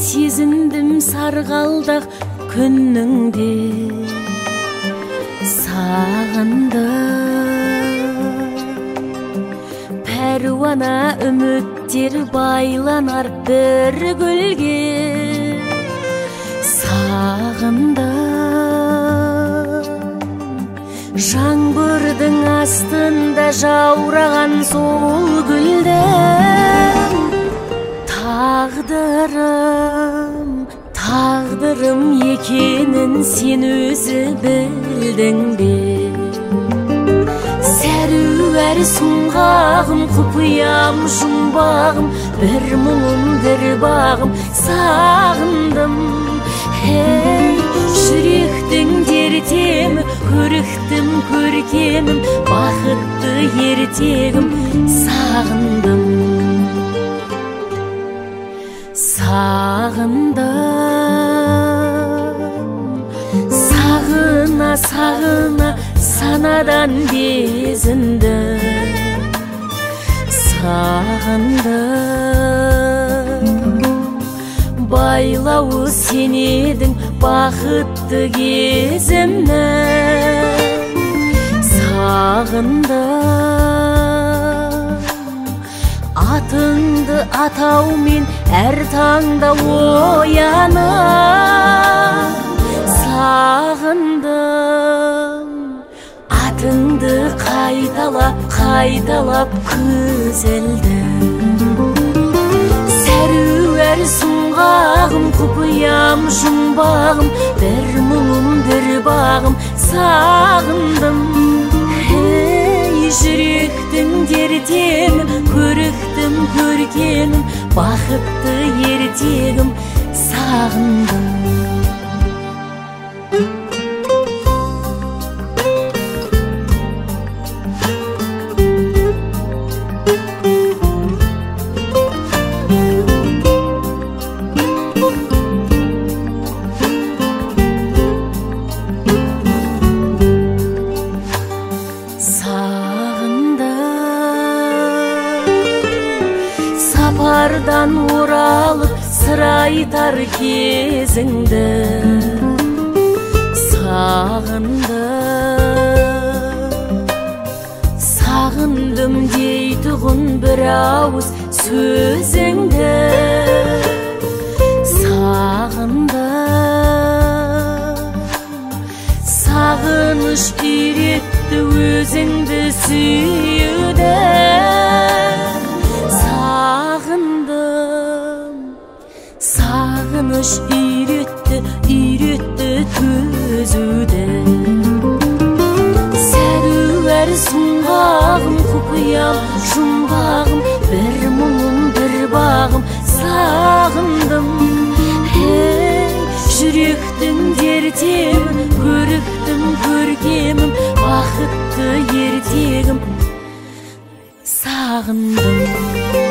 сезіндім сарғалдақ күніңде сағындым. Пәруана үміттер байланар бір гүлге сағындым. Жаңбырдың астында жаураған сол гүлдің тағдырым екенін сен өзі білдің бе? Сәруәр сұңғағым, құпиям, жұмбағым, бір мұңым, бір бағым, сағындым. Ей, жүректің дертемі, көріктім көркемім, бақытты ертегім, сағындым. Сағына санадан безінді, сағындым. Байлауы сен едің бақытты кезімнің, сағындым. Атыңды атаумен әр таңда оянып сағындым. Атыңды қайталап көзілдім. Сәруәр сұңғағым, құпиям, жұмбағым, бір мұңым, бір бағым, сағындым. Ей, жүректің дертемі, көріктім көркемім, бақытты ертегім, сағындым. Сапардан оралып сыр айтар кезіңді сағындым дейтұғын бір ауыз сөзіңді сағындым. Сағыныш үйретті өзіңді сүюді сағындым. Сағыныш үйретті төзуді. Сәруәр сұңғағым, құпиям, жұмбағым, бір мұңым, бір бағым, сағындым. Ей, жүректің дертемі, көріктім көркемім, бақытты ертегім, сағындым.